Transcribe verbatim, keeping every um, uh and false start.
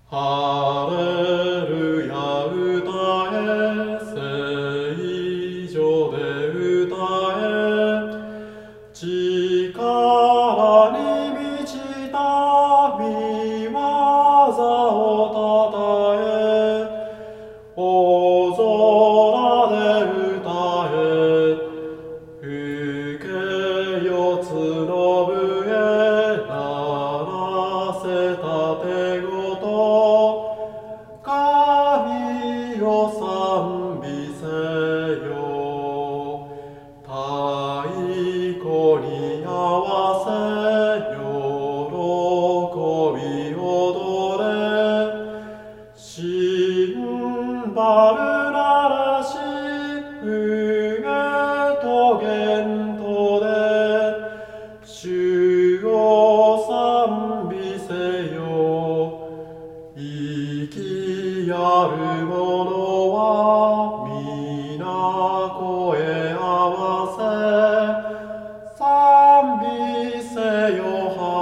ハレルヤ歌え、聖所で歌え、力に満ちた御業をたたえ、大空で歌え、風景四つの笛鳴らせたてごと、神を賛美せよ。太鼓に合わせ喜び踊れ、シンバル鳴らし笛と弦とで主を賛美せよ。生きやる者は皆声合わせ賛美せよ。